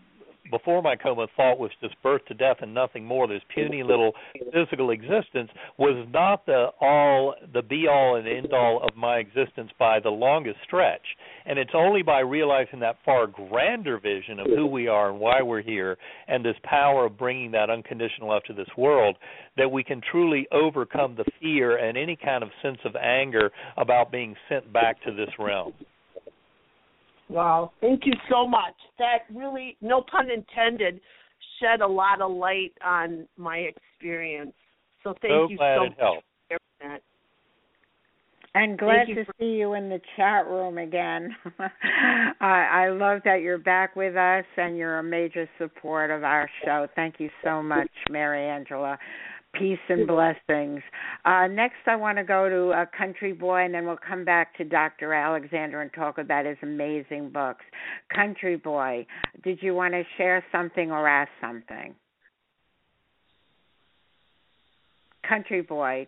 before my coma thought was just birth to death and nothing more, this puny little physical existence, was not the all, the be-all and end-all of my existence by the longest stretch. And it's only by realizing that far grander vision of who we are and why we're here and this power of bringing that unconditional love to this world that we can truly overcome the fear and any kind of sense of anger about being sent back to this realm.
Wow, thank you so much. That really, no pun intended, shed a lot of light on my experience. So thank
so
you
glad
so
it
much
helped.
for that.
And glad
Thank
to
you for-
see you in the chat room again. I, I love that you're back with us and you're a major support of our show. Thank you so much, Mary Angela. Peace and blessings. Uh, next, I want to go to uh, Country Boy, and then we'll come back to Doctor Alexander and talk about his amazing books. Country Boy, did you want to share something or ask something? Country Boy.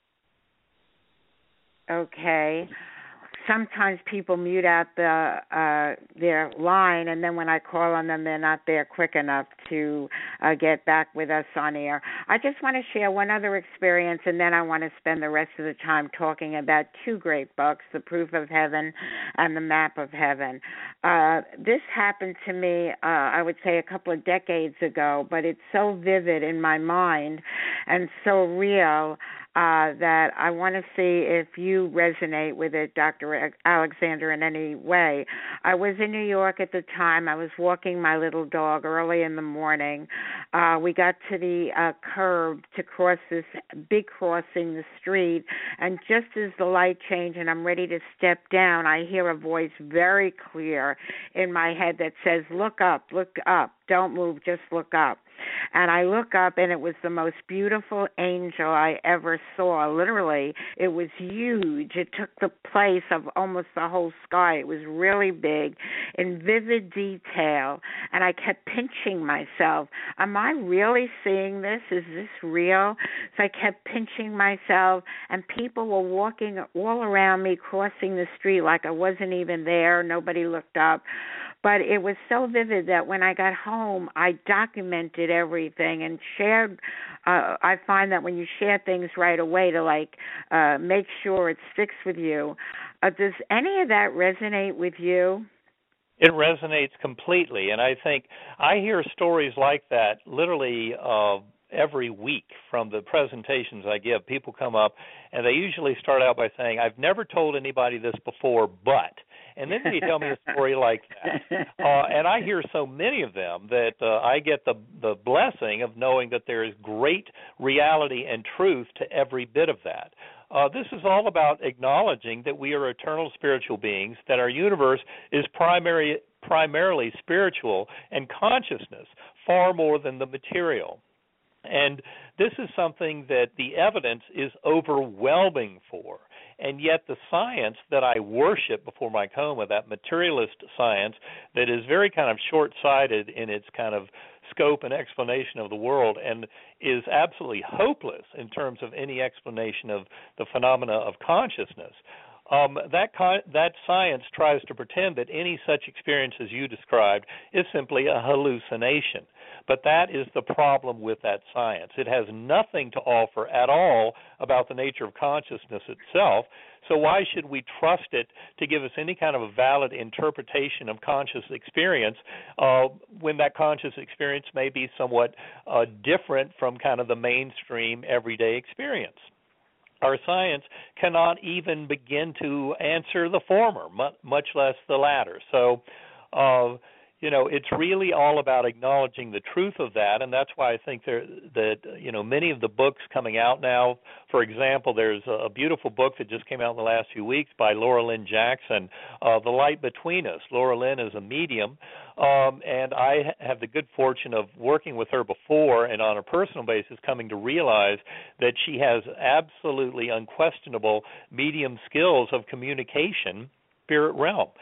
Okay. Sometimes people mute out the uh, their line, and then when I call on them, they're not there quick enough to uh, get back with us on air. I just want to share one other experience, and then I want to spend the rest of the time talking about two great books, The Proof of Heaven and The Map of Heaven. Uh, this happened to me, uh, I would say, a couple of decades ago, but it's so vivid in my mind and so real Uh, that I want to see if you resonate with it, Doctor Alexander, in any way. I was in New York at the time. I was walking my little dog early in the morning. Uh, we got to the uh, curb to cross this big crossing, the street, and just as the light changed and I'm ready to step down, I hear a voice very clear in my head that says, look up, look up, don't move, just look up. And I look up, and it was the most beautiful angel I ever saw. Literally, it was huge. It took the place of almost the whole sky. It was really big, in vivid detail, and I kept pinching myself. Am I really seeing this? Is this real? So I kept pinching myself, and people were walking all around me, crossing the street like I wasn't even there. Nobody looked up. But it was so vivid that when I got home, I documented everything and shared. Uh, I find that when you share things right away to, like, uh, make sure it sticks with you. Uh, does any of that resonate with you?
It resonates completely, and I think I hear stories like that literally uh, every week from the presentations I give. People come up, and they usually start out by saying, I've never told anybody this before, but... And then they tell me a story like that. Uh, and I hear so many of them that uh, I get the, the blessing of knowing that there is great reality and truth to every bit of that. Uh, this is all about acknowledging that we are eternal spiritual beings, that our universe is primary, primarily spiritual and consciousness, far more than the material. And this is something that the evidence is overwhelming for. And yet the science that I worship before my coma, that materialist science that is very kind of short-sighted in its kind of scope and explanation of the world and is absolutely hopeless in terms of any explanation of the phenomena of consciousness, Um, that con- that science tries to pretend that any such experience as you described is simply a hallucination. But that is the problem with that science. It has nothing to offer at all about the nature of consciousness itself. So why should we trust it to give us any kind of a valid interpretation of conscious experience uh, when that conscious experience may be somewhat uh, different from kind of the mainstream everyday experience? Our science cannot even begin to answer the former, much less the latter. So, uh, you know, it's really all about acknowledging the truth of that, and that's why I think there, that, you know, many of the books coming out now, for example, there's a beautiful book that just came out in the last few weeks by Laura Lynn Jackson, uh, The Light Between Us. Laura Lynn is a medium, um, and I have the good fortune of working with her before and on a personal basis coming to realize that she has absolutely unquestionable medium skills of communication, spirit realm.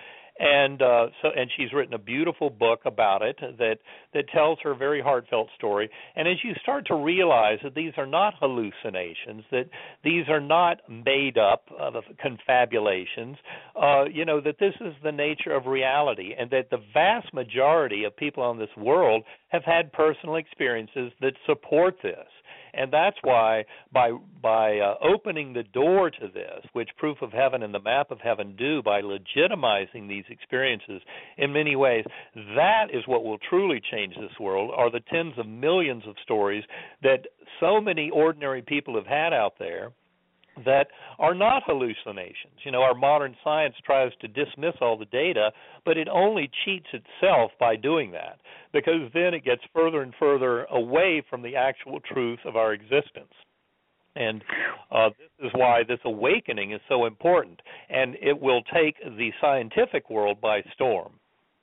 And uh, so, and she's written a beautiful book about it that that tells her very heartfelt story. And as you start to realize that these are not hallucinations, that these are not made up uh, confabulations, uh, you know, that this is the nature of reality, and that the vast majority of people on this world have had personal experiences that support this. And that's why by by uh, opening the door to this, which Proof of Heaven and the Map of Heaven do by legitimizing these experiences in many ways, that is what will truly change this world, are the tens of millions of stories that so many ordinary people have had out there that are not hallucinations. You know, our modern science tries to dismiss all the data, but it only cheats itself by doing that, because then it gets further and further away from the actual truth of our existence. And uh, this is why this awakening is so important, and it will take the scientific world by storm.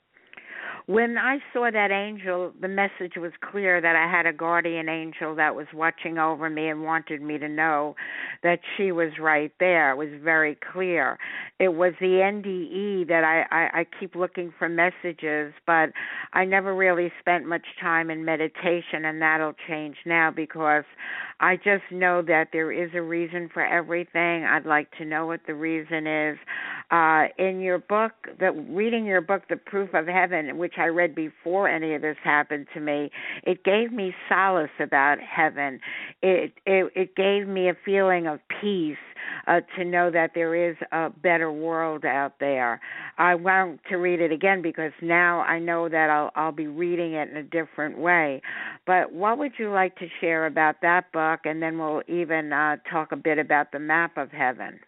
When I saw that angel, the message was clear that I had a guardian angel that was watching over me and wanted me to know that she was right there. It was very clear. It was the N D E that I, I, I keep looking for messages, but I never really spent much time in meditation, and that'll change now because I just know that there is a reason for everything. I'd like to know what the reason is. Uh, in your book, the, reading your book, The Proof of Heaven, which I read before any of this happened to me, it gave me solace about heaven. It it, it gave me a feeling of peace uh, to know that there is a better world out there. I want to read it again because now I know that I'll I'll be reading it in a different way. But what would you like to share about that book? And then we'll even uh, talk a bit about the Map of Heaven.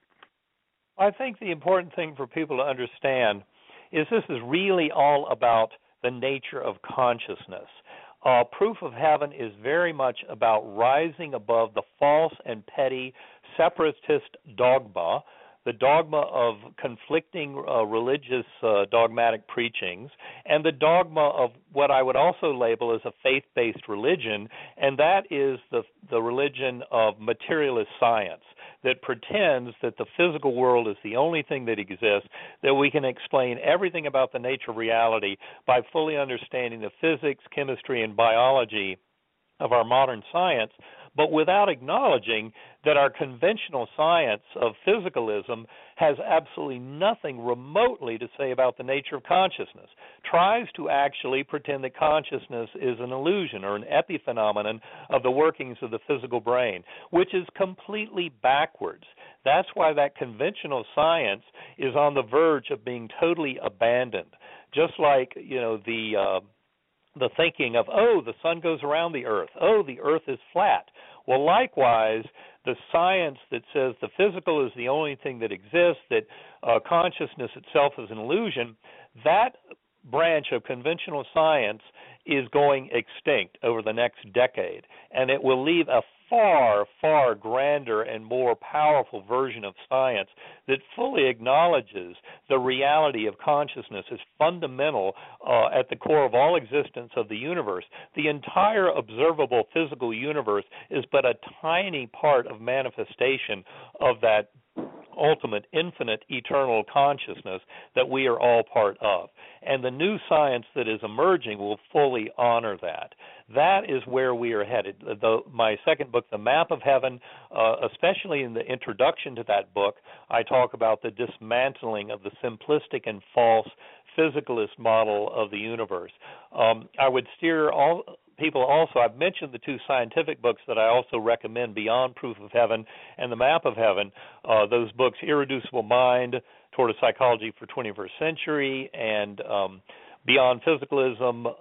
I think the important thing for people to understand is this is really all about the nature of consciousness. Uh, Proof of Heaven is very much about rising above the false and petty separatist dogma, the dogma of conflicting uh, religious uh, dogmatic preachings, and the dogma of what I would also label as a faith-based religion, and that is the the religion of materialist science that pretends that the physical world is the only thing that exists, that we can explain everything about the nature of reality by fully understanding the physics, chemistry, and biology of our modern science, but without acknowledging that our conventional science of physicalism has absolutely nothing remotely to say about the nature of consciousness, tries to actually pretend that consciousness is an illusion or an epiphenomenon of the workings of the physical brain, which is completely backwards. That's why that conventional science is on the verge of being totally abandoned, just like, you know, the uh, the thinking of, oh, the sun goes around the earth, oh, the earth is flat. Well, likewise, the science that says the physical is the only thing that exists, that uh, consciousness itself is an illusion, that branch of conventional science is going extinct over the next decade, and it will leave a far, far grander and more powerful version of science that fully acknowledges the reality of consciousness as fundamental uh, at the core of all existence of the universe. The entire observable physical universe is but a tiny part of manifestation of that ultimate, infinite, eternal consciousness that we are all part of. And the new science that is emerging will fully honor that. That is where we are headed. The, my second book, The Map of Heaven, uh, especially in the introduction to that book, I talk about the dismantling of the simplistic and false physicalist model of the universe. Um, I would steer all people also, I've mentioned the two scientific books that I also recommend beyond Proof of Heaven and The Map of Heaven. Uh, those books, Irreducible Mind, Toward a Psychology for twenty-first Century, and um, Beyond Physicalism,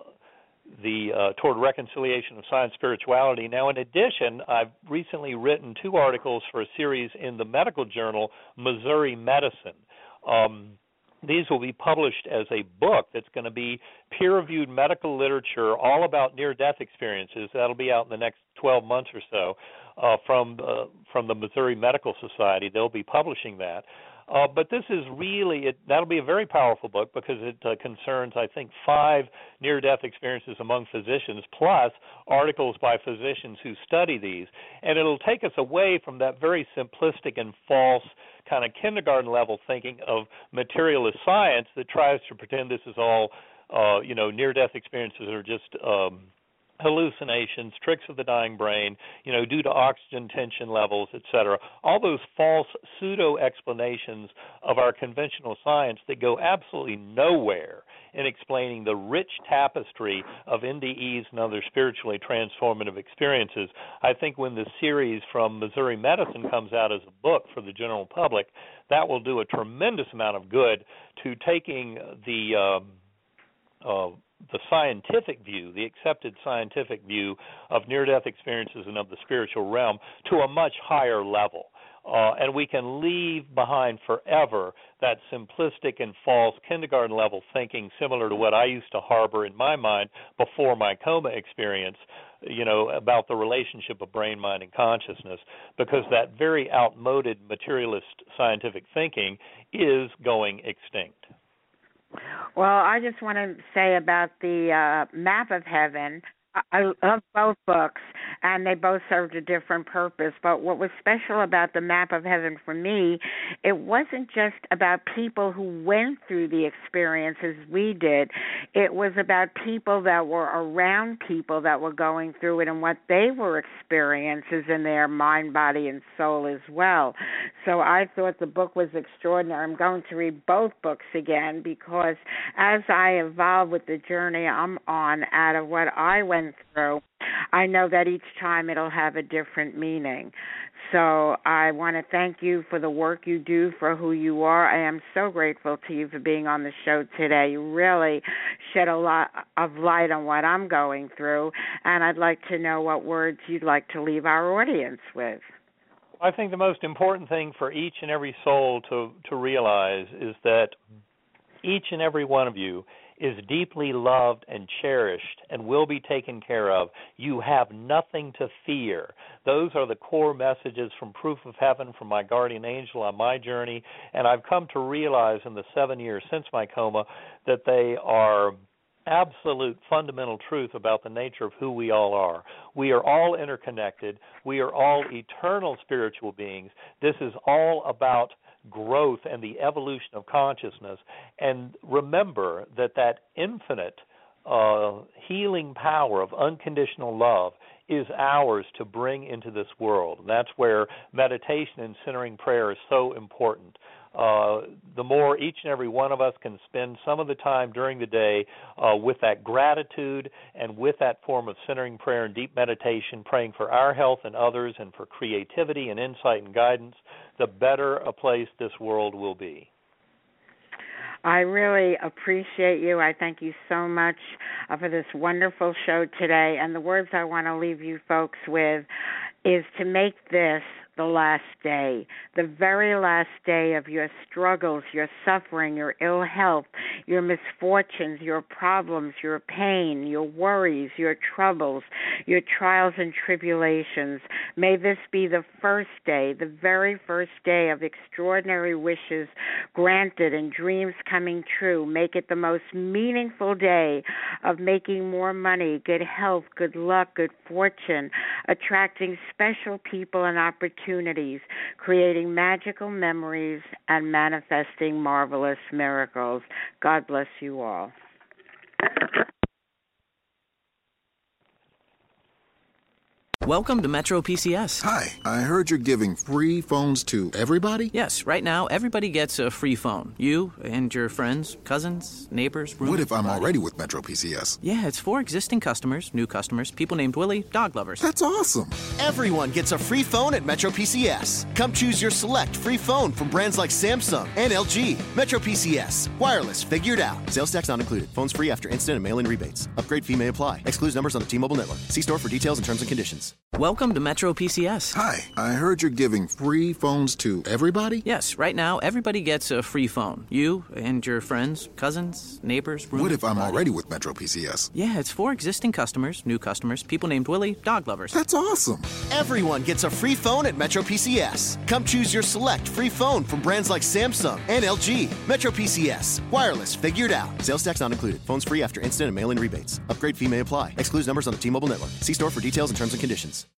the uh, Toward Reconciliation of Science Spirituality. Now, in addition, I've recently written two articles for a series in the medical journal Missouri Medicine. Um, These will be published as a book that's going to be peer-reviewed medical literature all about near-death experiences. That'll be out in the next twelve months or so uh, from uh, from the Missouri Medical Society. They'll be publishing that. Uh, but this is really, it, that'll be a very powerful book because it uh, concerns, I think, five near-death experiences among physicians, plus articles by physicians who study these. And it'll take us away from that very simplistic and false kind of kindergarten-level thinking of materialist science that tries to pretend this is all, uh, you know, near-death experiences are just um, hallucinations, tricks of the dying brain, you know, due to oxygen tension levels, et cetera. All those false pseudo-explanations of our conventional science that go absolutely nowhere in explaining the rich tapestry of N D Es and other spiritually transformative experiences. I think when the series from Missouri Medicine comes out as a book for the general public, that will do a tremendous amount of good to taking the um, uh, the scientific view, the accepted scientific view of near-death experiences and of the spiritual realm to a much higher level. Uh, and we can leave behind forever that simplistic and false kindergarten-level thinking similar to what I used to harbor in my mind before my coma experience, you know, about the relationship of brain, mind, and consciousness, because that very outmoded materialist scientific thinking is going extinct.
Well, I just want to say about the uh, Map of Heaven, I love both books, and they both served a different purpose. But what was special about the Map of Heaven for me, it wasn't just about people who went through the experiences we did. It was about people that were around people that were going through it and what they were experiences in their mind, body, and soul as well. So I thought the book was extraordinary. I'm going to read both books again because as I evolve with the journey I'm on out of what I went through, I know that each time it'll have a different meaning. So I want to thank you for the work you do, for who you are. I am so grateful to you for being on the show today. You really shed a lot of light on what I'm going through, and I'd like to know what words you'd like to leave our audience with.
I think the most important thing for each and every soul to, to realize is that each and every one of you is deeply loved and cherished and will be taken care of. You have nothing to fear. Those are the core messages from Proof of Heaven, from my guardian angel on my journey, and I've come to realize in the seven years since my coma that they are absolute fundamental truth about the nature of who we all are. We are all interconnected. We are all eternal spiritual beings. This is all about growth and the evolution of consciousness. And remember that that infinite uh, healing power of unconditional love is ours to bring into this world. And that's where meditation and centering prayer is so important. Uh, the more each and every one of us can spend some of the time during the day uh, with that gratitude and with that form of centering prayer and deep meditation, praying for our health and others and for creativity and insight and guidance, the better a place this world will be.
I really appreciate you. I thank you so much uh, for this wonderful show today. And the words I want to leave you folks with is to make this the last day, the very last day of your struggles, your suffering, your ill health, your misfortunes, your problems, your pain, your worries, your troubles, your trials and tribulations. May this be the first day, the very first day of extraordinary wishes granted and dreams coming true. Make it the most meaningful day of making more money, good health, good luck, good fortune, attracting special people and opportunities, creating magical memories, and manifesting marvelous miracles. God bless you all.
Welcome to Metro P C S.
Hi, I heard you're giving free phones to everybody?
Yes, right now everybody gets a free phone. You and your friends, cousins, neighbors, roommates.
What if I'm already with Metro P C S?
Yeah, it's for existing customers, new customers, people named Willie, dog lovers.
That's awesome.
Everyone gets a free phone at Metro P C S. Come choose your select free phone from brands like Samsung and L G. Metro P C S. Wireless figured out. Sales tax not included. Phones free after instant and mail-in rebates. Upgrade fee may apply. Excludes numbers on the T-Mobile network. See store for details and terms and conditions.
Welcome to Metro P C S.
Hi, I heard you're giving free phones to everybody?
Yes, right now everybody gets a free phone. You and your friends, cousins, neighbors, roommates.
What if I'm already with Metro P C S?
Yeah, it's for existing customers, new customers, people named Willie, dog lovers.
That's awesome.
Everyone gets a free phone at Metro P C S. Come choose your select free phone from brands like Samsung and L G. Metro P C S. Wireless figured out. Sales tax not included. Phones free after instant and mail-in rebates. Upgrade fee may apply. Excludes numbers on the T-Mobile network. See store for details and terms and conditions.